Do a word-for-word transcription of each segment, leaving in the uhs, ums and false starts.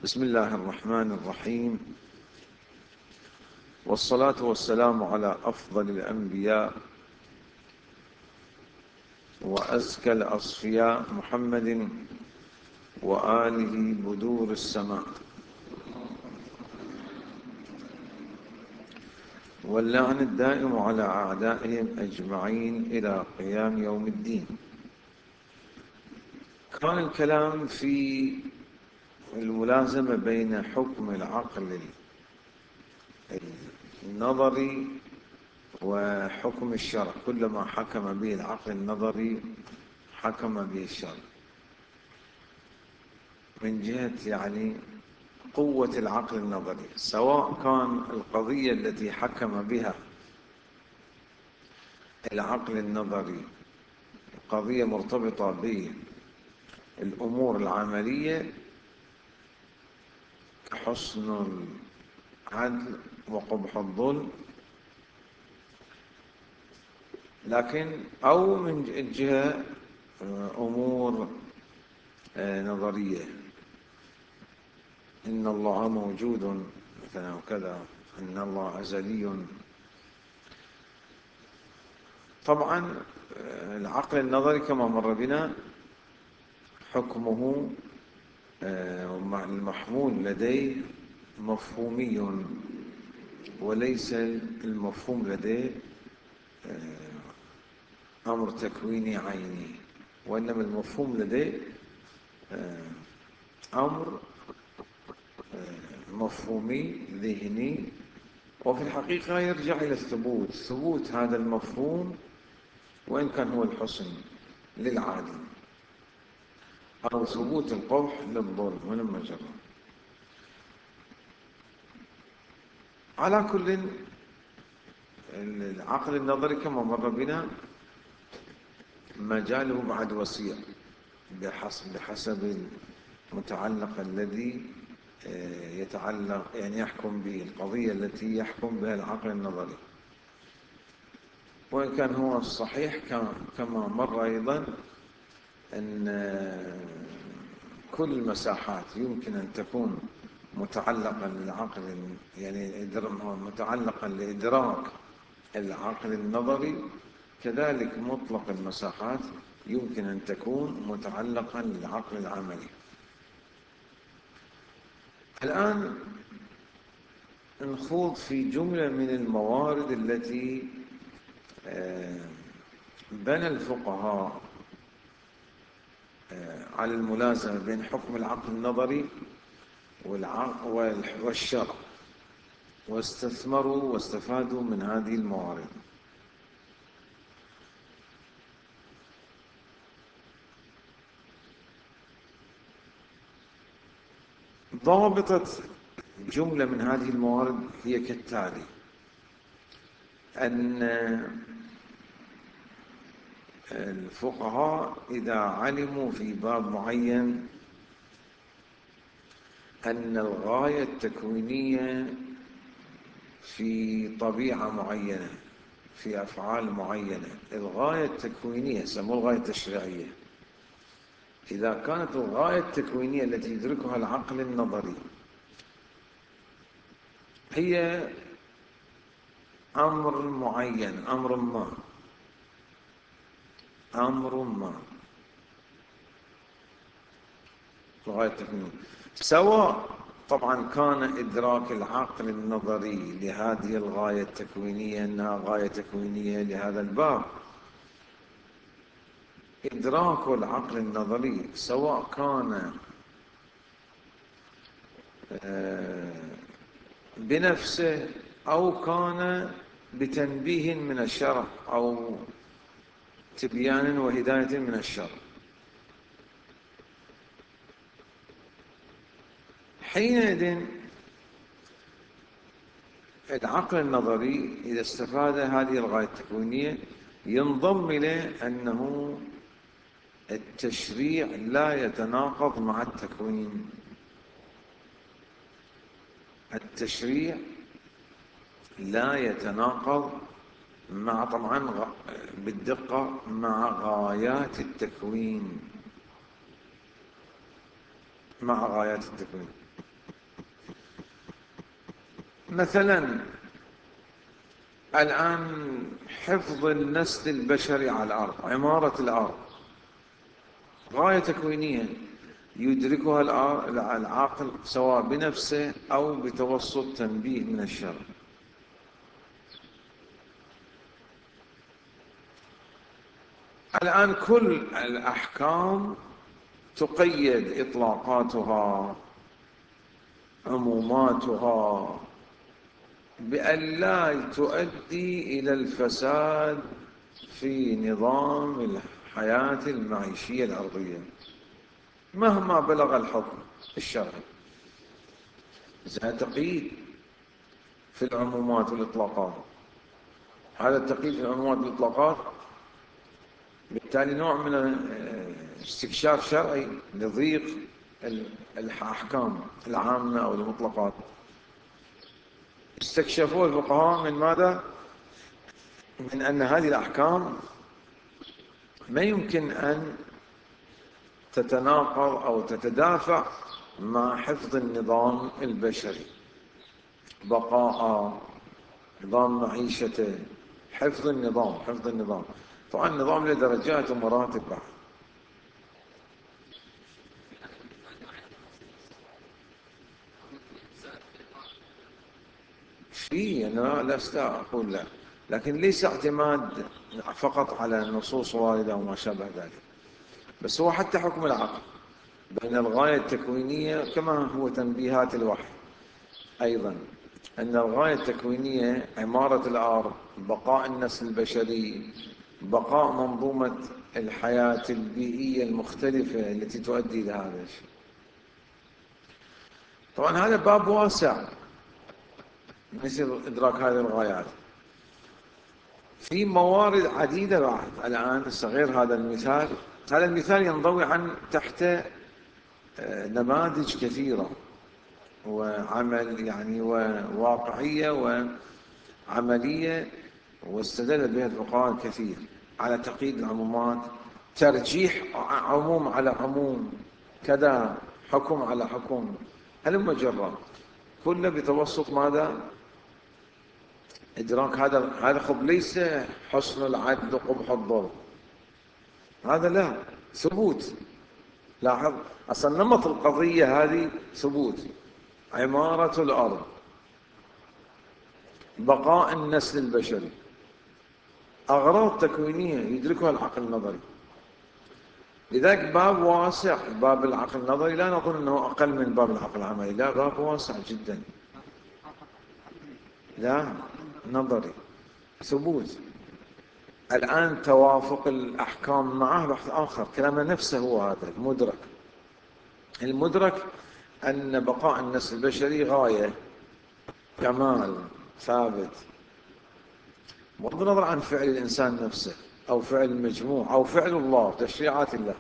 بسم الله الرحمن الرحيم، والصلاة والسلام على أفضل الأنبياء وأزكى الأصفياء محمد وآله بدور السماء، واللعن الدائم على أعدائهم أجمعين إلى قيام يوم الدين. كان الكلام في الملازمة بين حكم العقل النظري وحكم الشرع. كلما حكم به العقل النظري حكم به الشرع، من جهة يعني قوة العقل النظري، سواء كان القضية التي حكم بها العقل النظري قضية مرتبطة بالأمور العملية كحسن العدل وقبح الظلم، لكن أو من جهة أمور نظرية، إن الله موجود مثلا وكذا، إن الله أزلي. طبعا العقل النظري كما مر بنا حكمه المحمول لديه مفهومي، وليس المفهوم لديه أمر تكويني عيني، وإنما المفهوم لديه أمر مفهومي ذهني، وفي الحقيقة يرجع إلى الثبوت، ثبوت هذا المفهوم وإن كان هو الحسن للعادل أو ثبوت القبح للظلم من المجرد. على كل، العقل النظري كما مر بنا مجاله بعد وسيع بحسب بحسب المتعلق الذي يتعلق يعني يحكم به القضية التي يحكم بها العقل النظري. وإن كان هو الصحيح كما مر أيضا أن كل المساحات يمكن أن تكون متعلقا للعقل، يعني متعلقا لإدراك العقل النظري، كذلك مطلق المساحات يمكن أن تكون متعلقا للعقل العملي. الآن نخوض في جملة من الموارد التي بنى الفقهاء على الملازمة بين حكم العقل النظري والشرع، واستثمروا واستفادوا من هذه الموارد. ضابطة جملة من هذه الموارد هي كالتالي: أن الفقهاء إذا علموا في باب معين أن الغاية التكوينية في طبيعة معينة، في أفعال معينة، الغاية التكوينية يسموها الغاية التشريعية، إذا كانت الغاية التكوينية التي يدركها العقل النظري هي أمر معين، أمر ما أمر ما الغاية التكوينية، سواء طبعا كان إدراك العقل النظري لهذه الغاية التكوينية أنها غاية تكوينية لهذا الباب، إدراك العقل النظري سواء كان بنفسه أو كان بتنبيه من الشرع أو تبيان وهداية من الشرع، حينئذ العقل النظري إذا استفاد هذه الغاية التكوينية ينضم إليه أنه التشريع لا يتناقض مع التكوين، التشريع لا يتناقض مع، طبعا بالدقة، مع غايات التكوين، مع غايات التكوين. مثلا الآن حفظ النسل البشري على الأرض، عمارة الأرض، غاية تكوينية يدركها العاقل سواء بنفسه أو بتوسط تنبيه من الشرع. الآن كل الأحكام تقيد إطلاقاتها عموماتها بأن لا تؤدي إلى الفساد في نظام الحياة المعيشية الأرضية مهما بلغ الحكم الشرعي. هذا تقييد في العمومات والإطلاقات، هذا التقييد في العمومات والإطلاقات بالتالي نوع من استكشاف شرعي لضيق الأحكام العامة أو المطلقات. استكشفوا الفقهاء من ماذا؟ من أن هذه الأحكام ما يمكن أن تتناقض أو تتدافع مع حفظ النظام البشري، بقاء نظام معيشته، حفظ النظام حفظ النظام طبعا النظام له درجات ومراتب بعد. في أنا لست أقول لا، لكن ليس اعتماد فقط على النصوص واردة وما شابه ذلك، بس هو حتى حكم العقل بين الغاية التكوينية كما هو تنبيهات الوحي أيضا، أن الغاية التكوينية عمارة الأرض، بقاء النسل البشري، بقاء منظومة الحياة البيئية المختلفة التي تؤدي إلى هذا الشيء. طبعا هذا باب واسع مثل إدراك هذه الغايات في موارد عديدة بعد. الآن غير هذا المثال، هذا المثال ينضوي عن تحت نماذج كثيرة وعمل يعني وواقعية وعملية، واستدل بها الفقهاء كثير على تقييد العمومات، ترجيح عموم على عموم، كذا حكم على حكم، هلم جرا، كله بتوسط ماذا؟ إدراك هذا هذا خب ليس حسن العدل وقبح الظلم، هذا لا، ثبوت. لاحظ أصلا نمط القضية هذه ثبوت، عمارة الأرض، بقاء النسل البشري، أغراض تكوينية يدركها العقل النظري. لذلك باب واسع، باب العقل النظري لا نقول أنه أقل من باب العقل العملي، لا، باب واسع جدا، لا نظري ثبوت. الآن توافق الأحكام معه بحث آخر، كلامنا نفسه هو هذا المدرك. المدرك أن بقاء النسل البشري غاية، كمال ثابت، بغض النظر عن فعل الإنسان نفسه أو فعل المجموع أو فعل الله، تشريعات الله.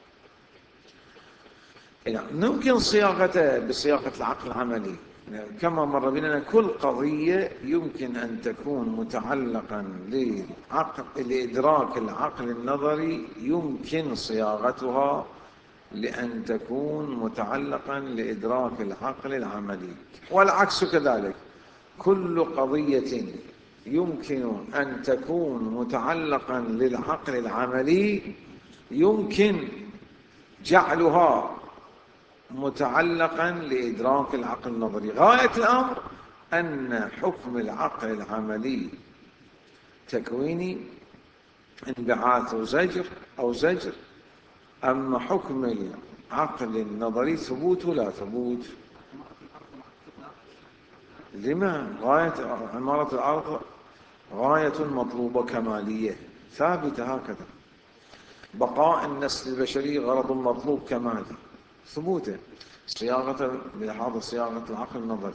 يعني ممكن صياغته بصياغة العقل العملي، كما مر بنا كل قضية يمكن أن تكون متعلقا لعقل لإدراك العقل النظري، يمكن صياغتها لأن تكون متعلقا لإدراك العقل العملي، والعكس كذلك. كل قضية يمكن أن تكون متعلقا للعقل العملي يمكن جعلها متعلقا لإدراك العقل النظري. غاية الأمر أن حكم العقل العملي تكويني، انبعاث وزجر أو زجر، أما حكم العقل النظري ثبوت ولا ثبوت. لما؟ غاية عمارة الأرض غاية مطلوبة كمالية ثابتة هكذا، بقاء النسل البشري غرض مطلوب كمالي ثبوته، صياغة بلحاظ صياغة العقل النظري.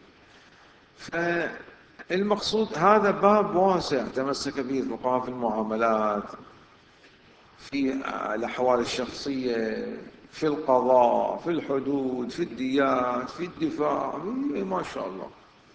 فالمقصود هذا باب واسع تمسك به الفقهاء في المعاملات، في الأحوال الشخصية، في القضاء، في الحدود، في الديات، في الدفاع، ما شاء الله.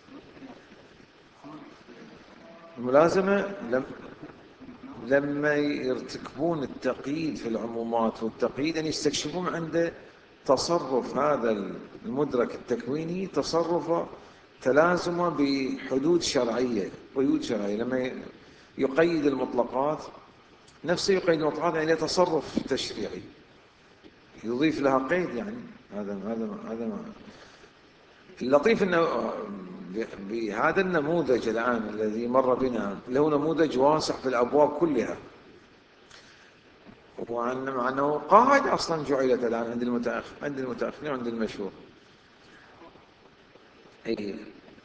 الملازمة لم لما يرتكبون التقييد في العمومات والتقييد أن يستكشفون عند تصرف هذا المدرك التكويني تصرفه تلازمه بحدود شرعية، قيود شرعية. لما يقيد المطلقات نفسه يقيد المطلقات يعني تصرف تشريعي يضيف لها قيد، يعني هذا هذا هذا ما اللطيف انه بهذا النموذج الان الذي مر بنا له نموذج واسع في الابواب كلها، ومع انه قاعدة اصلا جعلت الان عند المتاخر عند المتاخرين وعند المشهور. اي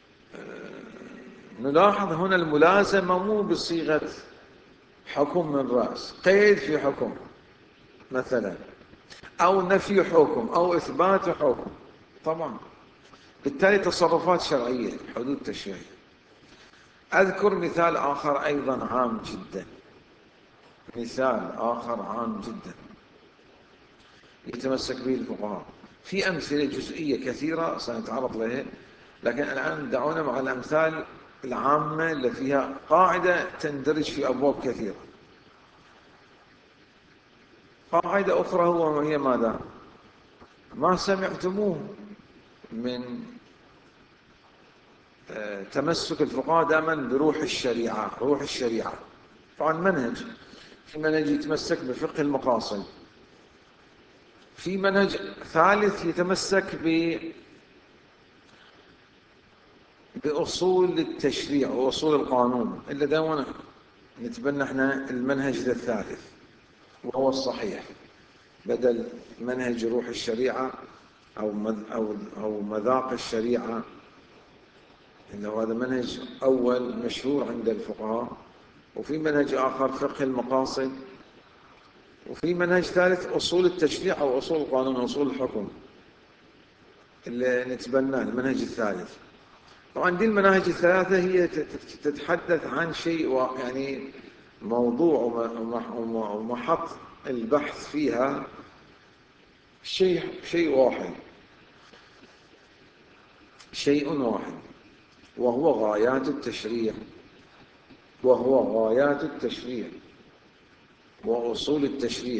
نلاحظ هنا الملازمة مو بصيغة حكم من رأس، قيد في حكم مثلا، أو نفي حكم أو إثبات حكم، طبعا بالتالي تصرفات شرعية حدود تشريعية. أذكر مثال آخر أيضا عام جدا، مثال آخر عام جدا يتمسك به الفقهاء. في أمثلة جزئية كثيرة سنتعرض لها، لكن الآن دعونا مع الأمثال العامة اللي فيها قاعدة تندرج في أبواب كثيرة. قاعدة أخرى وهي ماذا؟ ما سمعتموه من تمسك الفقهاء دائما بروح الشريعة. روح الشريعة طبعا منهج، في منهج يتمسك بفقه المقاصد، في منهج ثالث يتمسك ب بأصول التشريع وأصول القانون، إلا دائما نتبنى احنا المنهج الثالث وهو الصحيح، بدل منهج روح الشريعة أو أو أو مذاق الشريعة، إنه هذا منهج أول مشهور عند الفقهاء، وفي منهج آخر فقه المقاصد، وفي منهج ثالث أصول التشريع أو أصول القانون أصول الحكم اللي نتبناه المنهج الثالث. طبعا دي المناهج الثلاثة هي تتحدث عن شيء يعني موضوع ومحط البحث فيها شيء شيء واحد شيء واحد وهو غايات التشريع، وهو غايات التشريع وأصول التشريع،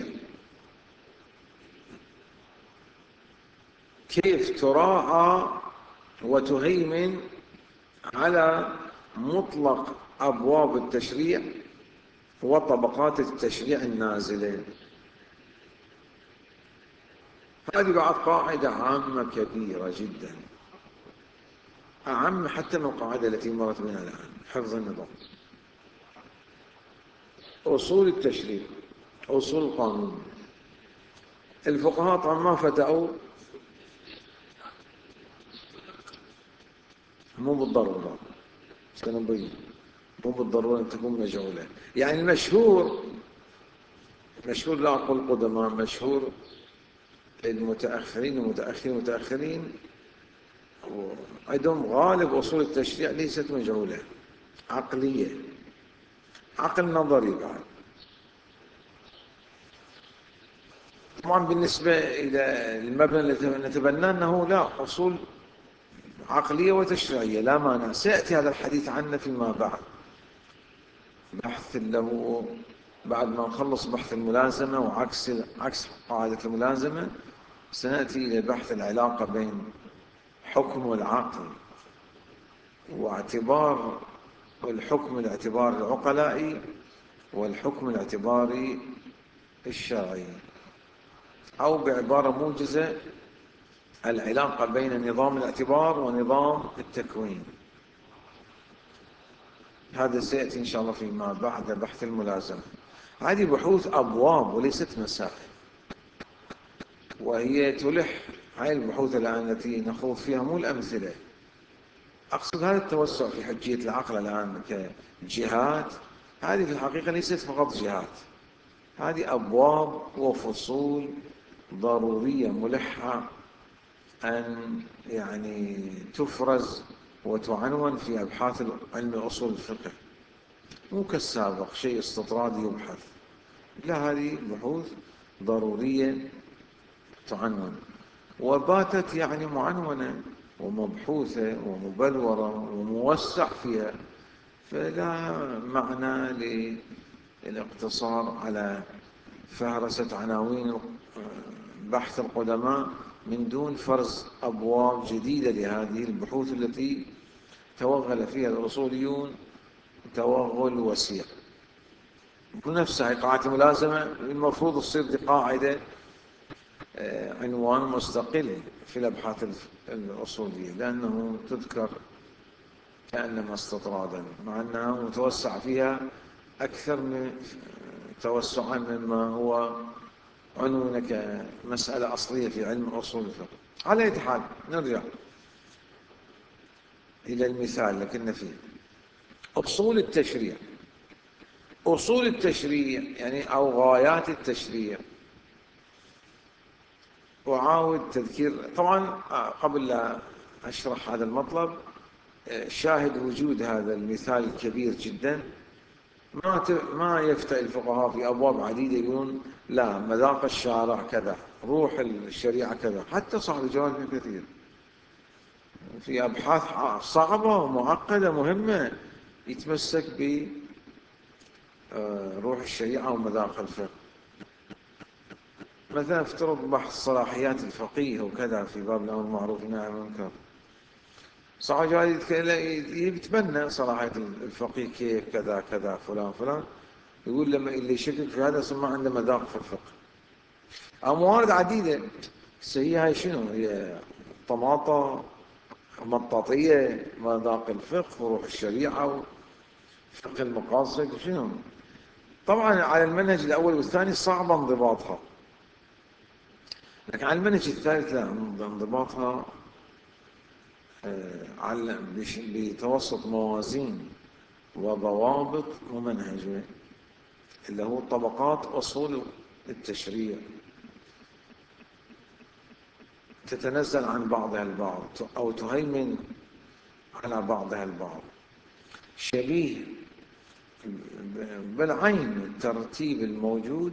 كيف تراعى وتهيمن على مطلق أبواب التشريع وطبقات التشريع النازلة. هذه بعد قاعدة عامة كبيرة جدا، أعم حتى من القاعدة التي مرت بنا الآن، حفظ النظام. أصول التشريع أصول القانون، الفقهاء طبعا ما فتحوا، مو بالضرورة سنبين، مو بالضرورة أن تكون مجهولة. يعني المشهور مشهور لا أقول قدماء، مشهور المتأخرين ومتأخرين متأخرين عندهم غالب أصول التشريع ليست مجهولة، عقلية، عقل نظري بعد. طبعا بالنسبة إلى المبنى الذي نتبناه أنه لا، أصول عقلية وتشريعية لا مانع، سيأتي هذا الحديث عنه فيما بعد، بحث له بعد ما نخلص بحث الملازمة وعكس عكس قاعدة الملازمة سنأتي إلى بحث العلاقة بين حكم العقل واعتبار الحكم الاعتباري العقلائي والحكم الاعتباري الشرعي، أو بعبارة موجزة العلاقة بين نظام الاعتبار ونظام التكوين. هذا سيأتي إن شاء الله فيما بعد بحث الملازمة. هذه بحوث أبواب وليست مسائل، وهي تلح هاي البحوث الآن التي نخوض فيها مو الأمثلة، أقصد هذا التوسع في حجية العقل الآن كجهات، هذه في الحقيقة ليست فقط جهات، هذه أبواب وفصول ضرورية ملحة أن يعني تفرز وتعنون في أبحاث علم أصول الفقه، مو كالسابق شيء استطرادي يبحث، لا، هذه بحوث ضرورية تعنون، وباتت يعني معنونة ومبحوثة ومبلورة وموسع فيها، فلا معنى للاقتصار على فهرسة عناوين بحث القدماء من دون فرز أبواب جديدة لهذه البحوث التي توغل فيها الأصوليون توغل وسيع. بنفسها قاعدة الملازمة المفروض تصير دي قاعدة عنوان مستقل في الأبحاث الأصولية، لأنه تذكر كأنما استطرادا، مع أنها متوسع فيها أكثر من توسعا مما هو عنوان كمسألة أصلية في علم أصول الفقه. على أي حال نرجع إلى المثال اللي كنا فيه. أصول التشريع، أصول التشريع يعني أو غايات التشريع. أعاود تذكير طبعا قبل لا أشرح هذا المطلب، شاهد وجود هذا المثال الكبير جدا. ما ما يفتى الفقهاء في أبواب عديدة يقولون لا مذاق الشارع كذا، روح الشريعة كذا. حتى صاحب الجواب كثير في أبحاث صعبة ومعقدة مهمة يتمسك بروح الشريعة ومذاق الفقه. مثلا افترض بحث صلاحيات الفقيه وكذا في باب الأمر بالمعروف والنهي عن المنكر. صاحب الجواب يتبنى صلاحية الفقيه كيف كذا كذا فلان فلان، يقول لما اللي يشكك في هذا ما عنده مذاق في الفقه. أو موارد عديدة. هي هاي شنو؟ هي طماطة مطاطية مذاق الفقه وروح الشريعة وفقه المقاصد شنو؟ طبعا على المنهج الأول والثاني صعب انضباطها، لكن على المنهج الثالث لا، انضباطها على بتوسط موازين وضوابط ممنهجة اللي هو طبقات أصول التشريع تتنزل عن بعضها البعض أو تهيمن على بعضها البعض، شبيه بالعين الترتيب الموجود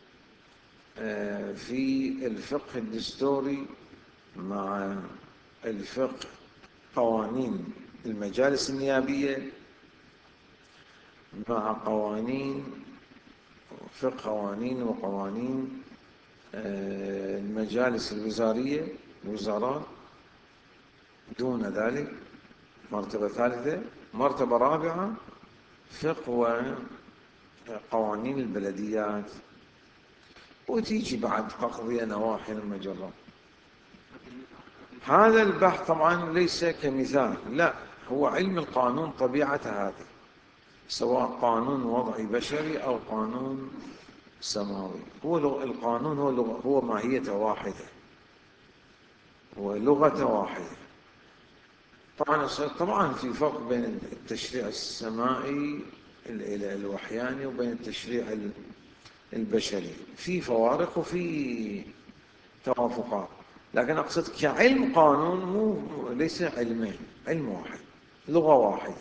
في الفقه الدستوري مع الفقه قوانين المجالس النيابية مع قوانين فقه قوانين وقوانين المجالس الوزارية الوزارات. دون ذلك مرتبة ثالثة. مرتبة رابعة فقه وقوانين البلديات، وتيجي بعد أقضية نواحي المجرة. هذا البحث طبعا ليس كمثال، لا، هو علم القانون طبيعة هذه، سواء قانون وضعي بشري أو قانون سماوي. هو القانون هو لغة، هو ماهية واحدة، هو لغة واحدة. طبعا طبعا في فرق بين التشريع السمائي الوحياني وبين التشريع البشري، في فوارق وفي توافقات، لكن أقصد كعلم قانون مو ليس علمين، علم واحد، لغة واحدة،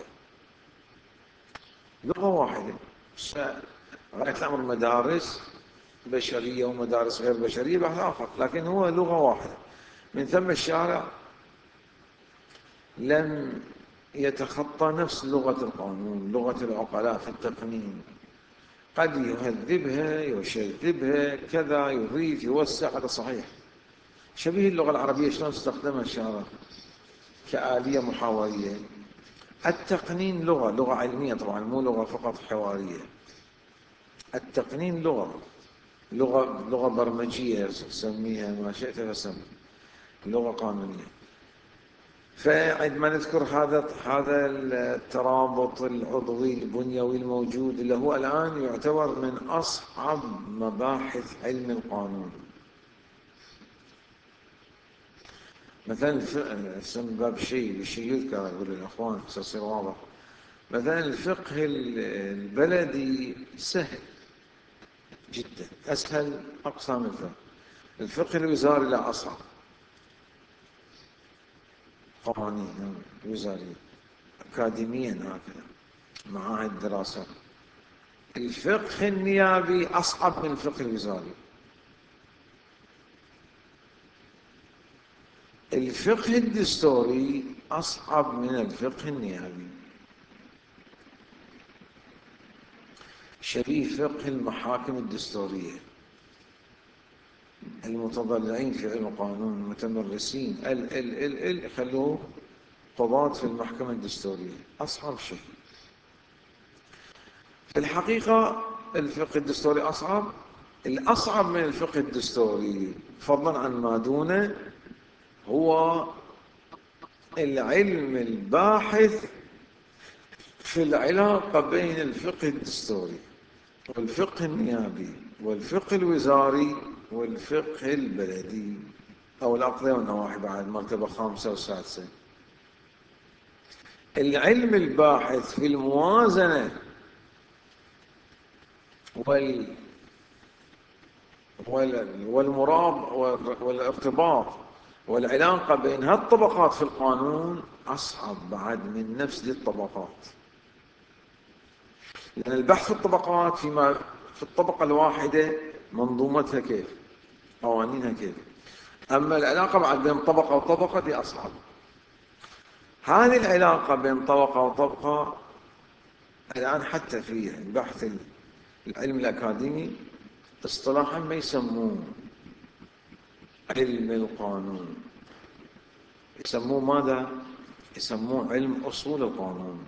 لغة واحدة. غاية الأمر مدارس بشرية ومدارس غير بشرية بحث آخر، لكن هو لغة واحدة. من ثم الشارع لم يتخطى نفس لغة القانون، لغة العقلاء في التقنين، قد يهذبها يشذبها كذا، يضيف يوسع، هذا صحيح. شبيه اللغة العربية شلون استخدمها الشارع كآلية محاورية. التقنين لغة، لغة علمية طبعا، مو لغة فقط حوارية. التقنين لغة، لغة لغة برمجية سميها ما شئت فسم، لغة قانونية. فعندما نذكر هذا هذا الترابط العضوي البنيوي الموجود اللي هو الآن يعتبر من أصعب مباحث علم القانون. مثلا اسم باب شيء بشيء يذكر يقول الأخوان تصير واضح. مثلا الفقه البلدي سهل جدا، أسهل أقسام الفقه. الفقه الوزاري لا، أصعب، قوانين وزارية أكاديميا هكذا، معاهد دراسات. الفقه النيابي أصعب من الفقه الوزاري. الفقه الدستوري أصعب من الفقه النيابي، شبيه فقه المحاكم الدستورية. المتضلعين في علم القانون المتمرسين ال ال ال ال خلوه قضاة في المحكمة الدستورية، أصعب شيء. في الحقيقة الفقه الدستوري أصعب، الأصعب من الفقه الدستوري فضلا عن ما دونه هو العلم الباحث في العلاقة بين الفقه الدستوري والفقه النيابي والفقه الوزاري والفقه البلدي أو الأقضية والنواحي بعد مرتبة خامسة وسادسة. العلم الباحث في الموازنة وال والمراب والارتباط والعلاقة بين هالطبقات في القانون أصعب بعد من نفس ذي الطبقات، لأن البحث في الطبقات فيما في الطبقة الواحدة منظومتها كيف، قوانينها كيف، أما العلاقة بعد بين طبقة وطبقة دي أصعب. هذه العلاقة بين طبقة وطبقة الآن حتى في البحث العلم الأكاديمي اصطلاحا ما يسموه علم القانون، يسموه ماذا؟ يسموه علم أصول القانون.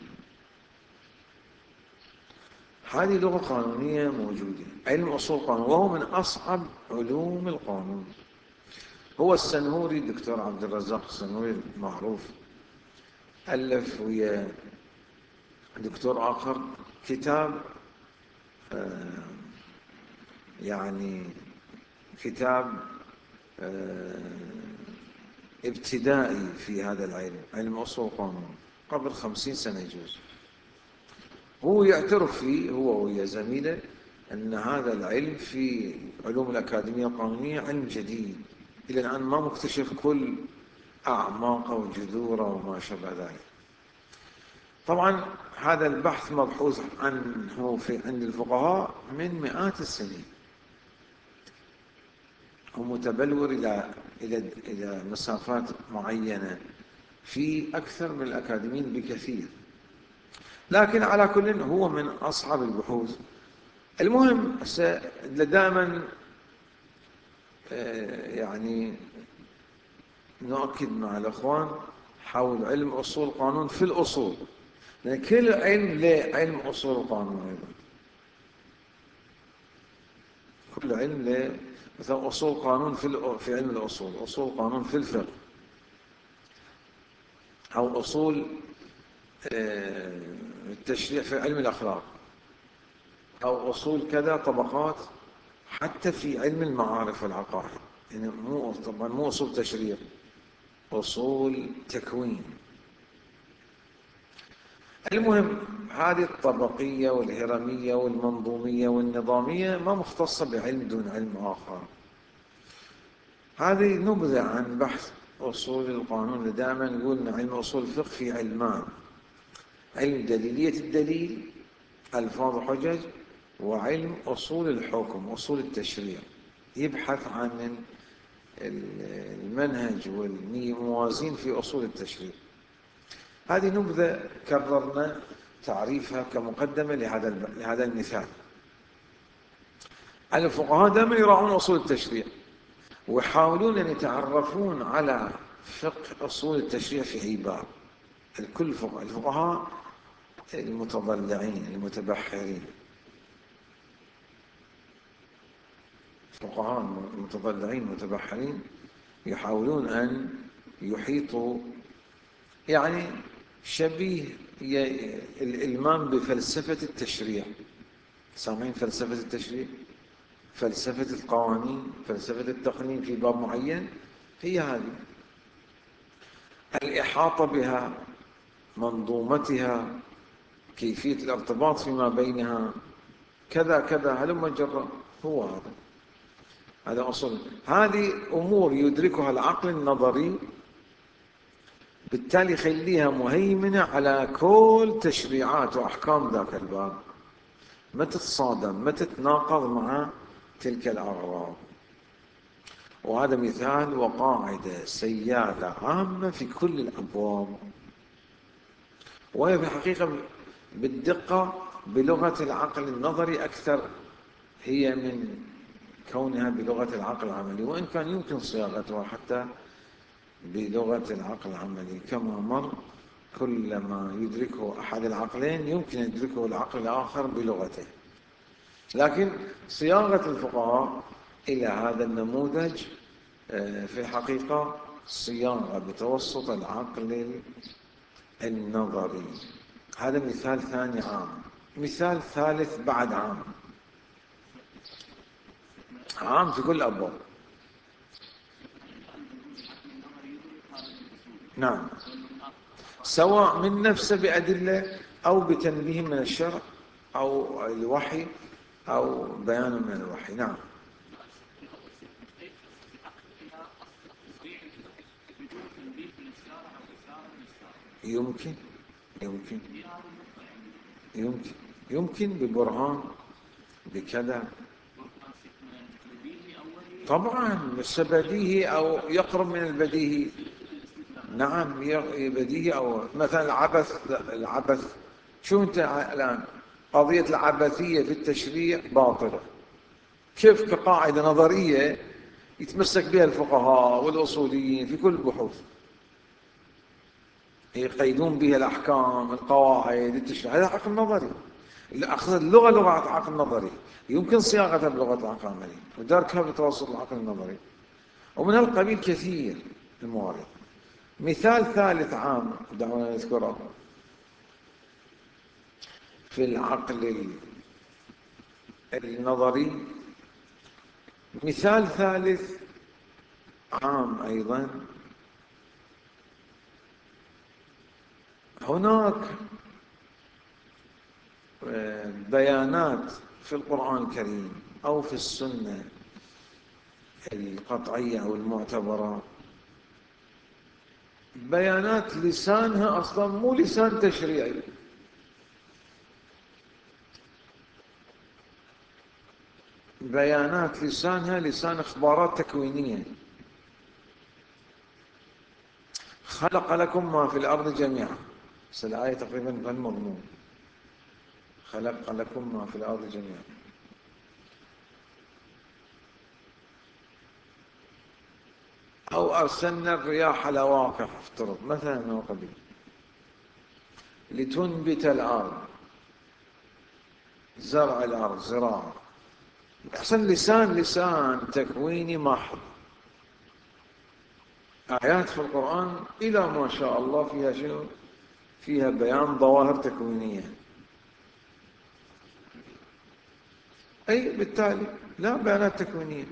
هذه لغة قانونية موجودة، علم أصول القانون، وهو من أصعب علوم القانون. هو السنهوري، الدكتور عبد الرزاق السنهوري المعروف، ألف ويا دكتور آخر كتاب آه يعني كتاب آه ابتدائي في هذا العلم، علم أصول القانون، قبل خمسين سنة يجوز. هو يعترف فيه هو ويا زميله أن هذا العلم في علوم الأكاديمية القانونية علم جديد إلى الآن ما مكتشف كل أعماقه وجذوره وما شابه ذلك. طبعا هذا البحث مبحوث عنه في عند الفقهاء من مئات السنين، ومتبلور إلى إلى إلى مسافات معينة في أكثر من الأكاديميين بكثير، لكن على كل هو من أصعب البحوث. المهم دائما يعني نؤكد مع الأخوان حول علم أصول القانون في الأصول، لأن كل علم له علم أصول القانون أيضا، كل علم له مثلا أصول قانون في في علم الأصول، أصول قانون في الفقه، أو أصول التشريع في علم الأخلاق، أو أصول كذا طبقات حتى في علم المعارف والعقائد، يعني مو طبعا مو أصول تشريع، أصول تكوين. المهم هذه الطبقية والهرمية والمنظومية والنظامية ما مختصة بعلم دون علم آخر. هذه نبذة عن بحث أصول القانون. دائما نقول أن علم أصول الفقه في علمان: علم دليلية الدليل ألفاظ وحجج، وعلم أصول الحكم أصول التشريع، يبحث عن المنهج والموازين في أصول التشريع. هذه نبذة كررنا تعريفها كمقدمة لهذا لهذا المثال. الفقهاء دائما يراعون أصول التشريع ويحاولون أن يتعرفون على فقه أصول التشريع في عبارة. الكل الفقهاء المتضلعين المتبحرين، الفقهاء المتضلعين المتبحرين يحاولون أن يحيطوا، يعني شبيه الإلمام بفلسفة التشريع. سامعين فلسفة التشريع؟ فلسفة القوانين، فلسفة التقنين في باب معين، هي هذه الإحاطة بها، منظومتها، كيفية الارتباط فيما بينها، كذا كذا هلم جرا. هو هذا هذا أصل. هذه أمور يدركها العقل النظري، بالتالي يخليها مهيمنة على كل تشريعات وأحكام ذاك الباب، ما تتصادم ما تتناقض مع تلك الأغراض. وهذا مثال وقاعدة سيادة عامة في كل الأبواب، وهي في الحقيقة بالدقة بلغة العقل النظري أكثر هي من كونها بلغة العقل العملي، وإن كان يمكن صياغتها حتى بلغة العقل العملي كما مر. كلما يدركه أحد العقلين يمكن يدركه العقل الآخر بلغته. لكن صياغة الفقهاء إلى هذا النموذج في الحقيقة صياغة بتوسط العقل النظري. هذا مثال ثاني عام. مثال ثالث بعد عام، عام في كل الأبواب. نعم، سواء من نفسه بأدلة أو بتنبيه من الشرع أو الوحي أو بيان من الوحي. نعم. يمكن يمكن يمكن يمكن ببرهان بكذا. طبعا مش بديهي أو يقرب من البديهي. نعم بديهي. أو مثلا العبث. العبث شو أنت الآن قضية العبثية في التشريع باطلة، كيف كقاعدة نظرية يتمسك بها الفقهاء والأصوليين في كل البحوث، يقيدون بها الأحكام القواعد التشريع. هذا عقل نظري. أقصد اللغة لغة عقل نظري، يمكن صياغتها بلغة العقل العملي ودركها بتوسط العقل النظري. ومن هالقبيل كثير الموارد. مثال ثالث عام دعونا نذكره في العقل النظري. مثال ثالث عام أيضا. هناك بيانات في القرآن الكريم أو في السنة القطعية أو المعتبرة، بيانات لسانها أصلا مو لسان تشريعي، بيانات لسانها لسان إخبارات تكوينية. خلق لكم ما في الأرض جميعا، بس الآية تقريبا بالمضمون، خلق لكم ما في الأرض جميعا. أو أرسلنا الرياح لواقح، افترض مثلا أنه قبيل لتنبت الأرض، زرع الأرض زراعة. أحسن لسان لسان تكويني محض. آيات في القرآن إلى ما شاء الله فيها شنو؟ فيها بيان ظواهر تكوينية. أي بالتالي لا بيانات تكوينية.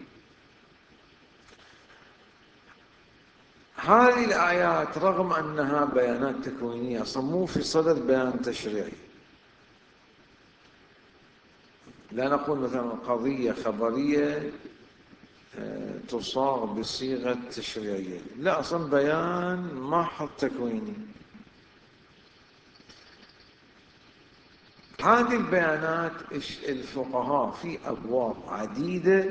هذه الآيات رغم أنها بيانات تكوينية أصلا مو في صدد بيان تشريعي. لا نقول مثلا قضية خبرية تصاغ بصيغة تشريعية، لا، أصلا بيان محض تكويني. هذه البيانات الفقهاء في أبواب عديدة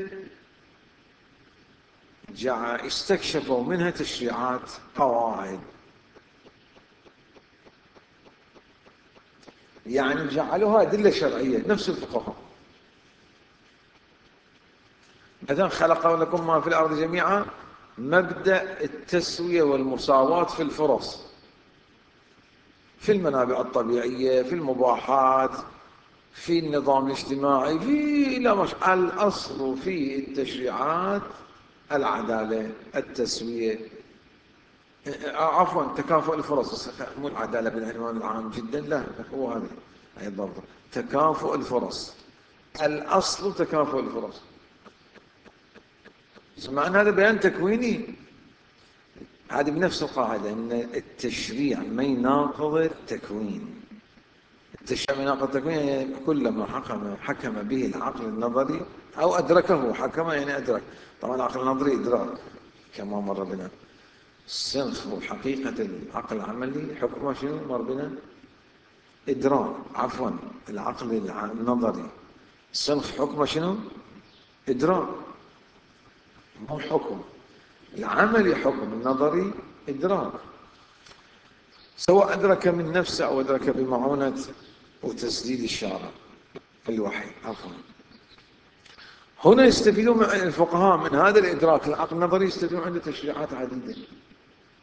جاء استكشفوا منها تشريعات قواعد، يعني جعلوها أدلة شرعية نفس الفقهاء. مثلا خلق لكم ما في الأرض جميعا، مبدأ التسوية والمساواة في الفرص، في المنابع الطبيعية، في المباحات، في النظام الاجتماعي، في إلى مش الأصل في التشريعات العدالة التسوية، عفوا تكافؤ الفرص، مو العدالة بالعنوان العام جدا، لا هو هذا أيضا تكافؤ الفرص. الأصل تكافؤ الفرص. معنى هذا بيان تكويني. هذه بنفس القاعدة أن التشريع ما يناقض التكوين. التشريع ما يناقض التكوين يعني كلما حكم حكم به العقل النظري أو أدركه، حكم يعني أدرك. طبعا العقل النظري إدراك كما مر بنا. السنخ وحقيقة العقل العملي حكمه شنو مر بنا؟ إدراك. عفوا العقل النظري السنخ حكمه شنو؟ إدراك، مو حكم. العملي حكم، النظري إدراك، سواء أدرك من نفسه أو أدرك بمعونة وتسديد الشارع في الوحي. عفوا هنا يستفيدون الفقهاء من هذا الإدراك العقل النظري، يستفيدون عنده تشريعات عديدة.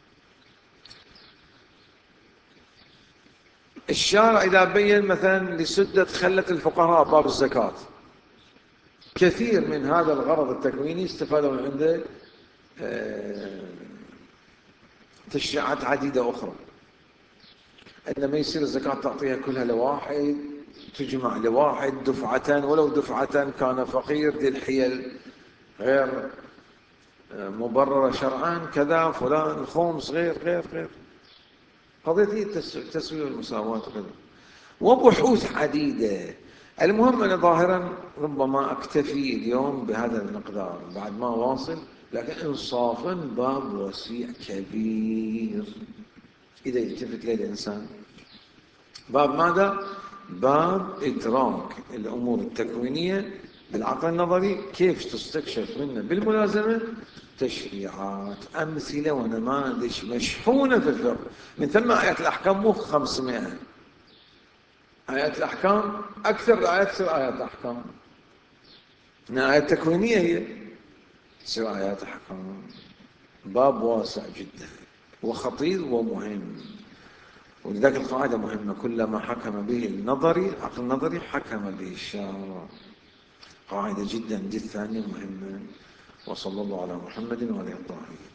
الشارع إذا بين مثلا لسدة خلة الفقراء باب الزكاة، كثير من هذا الغرض التكويني استفادوا من عنده آه، تشريعات عديدة أخرى. عندما يصير الزكاة تعطيها كلها لواحد، تجمع لواحد دفعة، ولو دفعة كان فقير ذي الحيل غير مبررة شرعا، كذا فلان الخمس غير غير غير قضية التسوية والمساواة كذا، وبحوث عديدة. المهم أنا ظاهرا ربما أكتفي اليوم بهذا المقدار بعد ما واصل، لكن إنصافا باب وسيع كبير إذا يلتفت له الإنسان. باب ماذا؟ باب إدراك الأمور التكوينية بالعقل النظري، كيف تستكشف منه بالملازمة تشريعات، أمثلة ونماذج مشحونة في الفقه. من ثم آيات الأحكام مو خمسمائة آيات الأحكام، أكثر الآيات تصير آيات أحكام، من آيات تكوينية هي تصير آيات أحكام. باب واسع جدا وخطير ومهم، ولذلك القاعدة مهمة: كلما حكم به النظري عقل النظري حكم به الشارع. قاعدة جدا دي الثانية مهمة. وصلى الله على محمد وعلى آله الطاهرين.